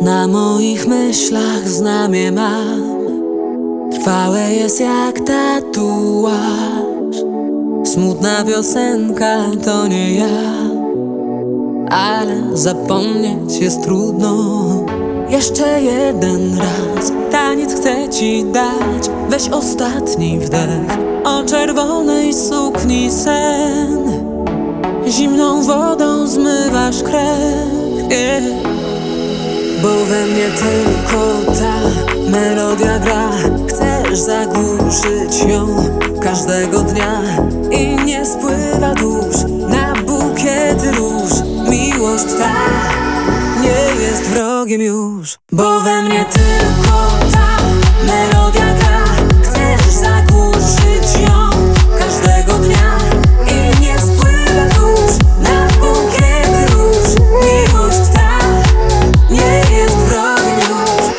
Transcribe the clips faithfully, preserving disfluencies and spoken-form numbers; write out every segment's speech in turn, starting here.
Na moich myślach znamie mam, trwałe jest jak tatuaż. Smutna piosenka to nie ja, ale zapomnieć jest trudno. Jeszcze jeden raz taniec chcę ci dać. Weź ostatni wdech, o czerwonej sukni sen. Zimną wodą zmywasz krew, yeah. Bo we mnie tylko ta melodia gra. Chcesz zagłuszyć ją każdego dnia i nie spływa dusz na bukiety róż. Miłość ta nie jest wrogiem już, bo we mnie tylko ta melodia gra. Chcesz zagłuszyć ją każdego dnia i nie spływa dusz na bukiety róż. Miłość ta nie jest wrogiem już.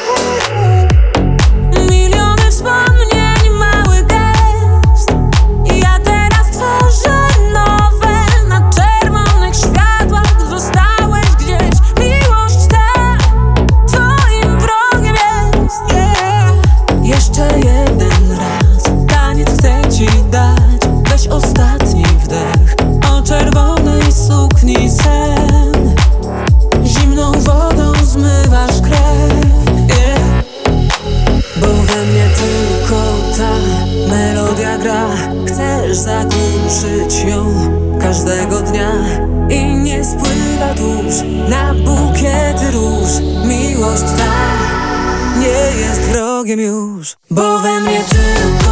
Miliony wspomnień, mały gest. Ja teraz tworzę nowe na czerwonych światłach. Zostałeś gdzieś. Miłość ta twoim wrogiem jest, yeah. Jeszcze jeden raz taniec chcę ci dać. Weź ostatni wdech, o czerwonej sukni sen. Zimną wodą zmywasz krew, yeah. Bo we mnie tylko ta melodia gra. Chcesz zagłuszyć ją każdego dnia i nie spływa dusz na bukiety róż. Miłość ta nie jest wrogiem już, bo we mnie tylko